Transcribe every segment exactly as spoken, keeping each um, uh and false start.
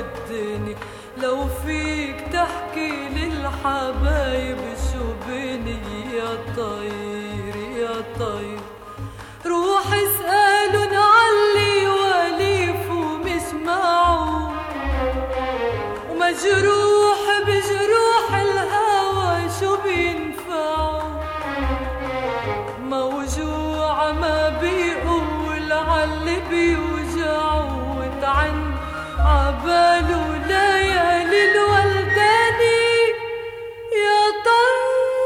الدنيا، لو فيك تحكي للحبايب شو بيني يا طير يا طير. روح اسألن علي وليف ومش معه، ومجروح بجروح الهوى شو بينفعه. موجوع ما بيقول عاللي بيوجعه، وتعن عباله ليالي الولداني يا طير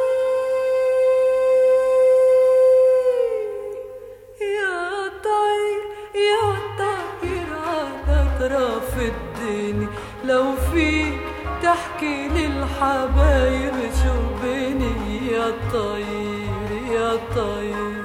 يا طير يا طير على أطراف الدنيا، لو فيك تحكي للحبايب شو بيني يا طير يا طير.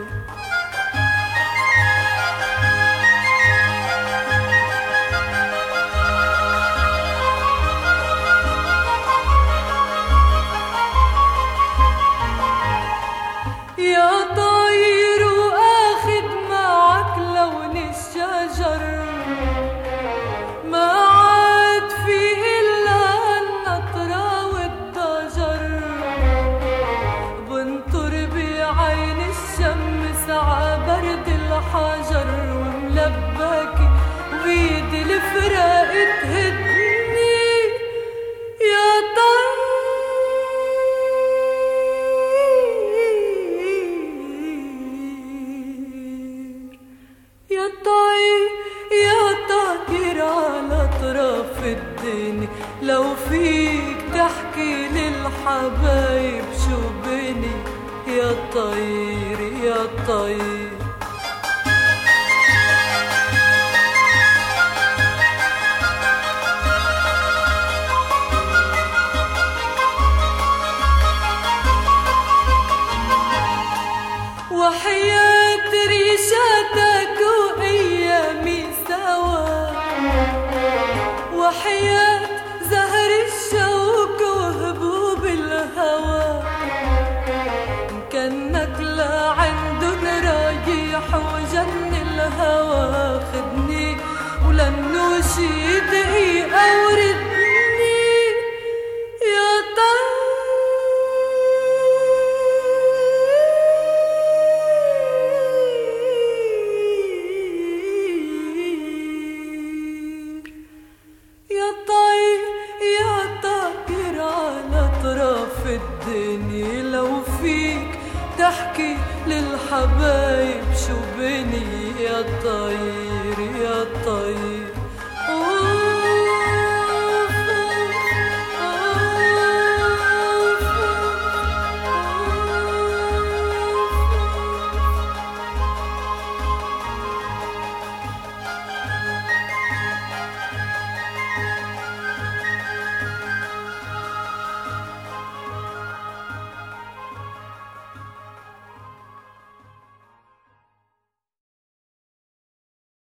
يا طير واخد معك لون الشجر، ما عاد فيه إلا النطرة والضجر. بنطر بعين الشمس عبرد الحجر، وملبكي وإيد الفراق تهدني يا طير يا طير يا طير على أطراف الدنيا، لو فيك تحكي للحبايب شو بيني يا طير يا طير. وحياة ريشاتك وأيامي سوا، وحياة زهر الشوك وهبوب الهوى، كأنك لعندن رايح وجن الهوى. خدني ولنو شي دقيقة وردني يا طير يا طير يا طير على أطراف الدنيا، لو فيك تحكي للحبايب شو بيني يا طير